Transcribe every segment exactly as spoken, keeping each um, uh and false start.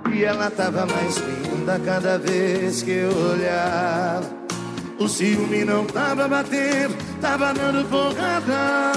E ela tava mais linda cada vez que eu olhava. O ciúme não tava batendo, tava dando porrada.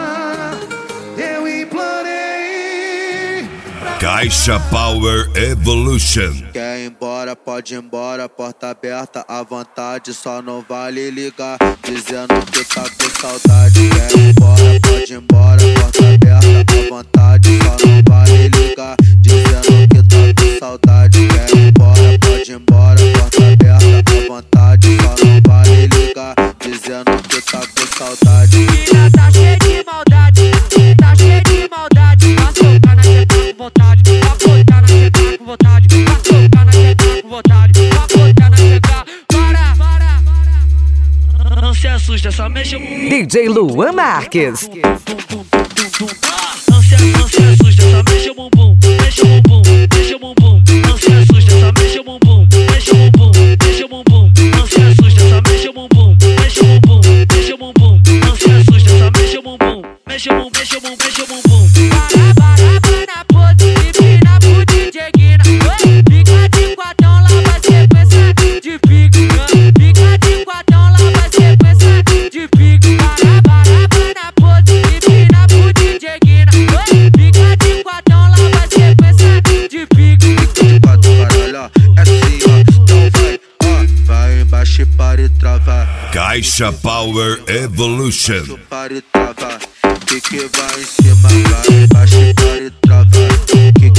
Eu implorei pra... Caixa Power Evolution. Quer ir embora, pode ir embora, porta aberta à vontade, só não vale ligar, dizendo que tá com saudade. Quer ir embora, pode ir embora, porta aberta à vontade, só não vale ligar, dizendo que tá com saudade. Quer ir embora, pode ir embora, porta aberta à vontade, só não vale ligar, dizendo que tá com saudade. Mina tá cheia de maldade, tá cheia de maldade, vai socar na teta com vontade, vai botar na teta com vontade, vai socar na teta com vontade, vai botar na teta, para, para, para. Não se assusta, só mexe o D J Luan Marques. Não se, não se assusta, só mexe o bumbum, mexe o bumbum, mexe o bumbum. Não se assusta, só mexe o bumbum, mexe o bumbum, mexe o bumbum. Não se assusta, só mexe o bumbum, mexe o bumbum, mexe o bumbum. Não se assusta, só mexe o bumbum, mexe o bumbum, mexe o bumbum, mexe o bumbum. Para, para, para na pose, empina pro D J Guina. Fica de quatão, lá vai sequência de pique. Fica de quatão, lá vai sequência de pique. Para, para, para na pose, empina pro D J Guina. Fica de quatão, lá vai sequência de pique. De quatro, caralho, ó, é assim, ó, então vai, ó, vai embaixo e para e trava. Caixa Power Evolution. Para e trava, que que vai em cima, vai embaixo e para e trava. Que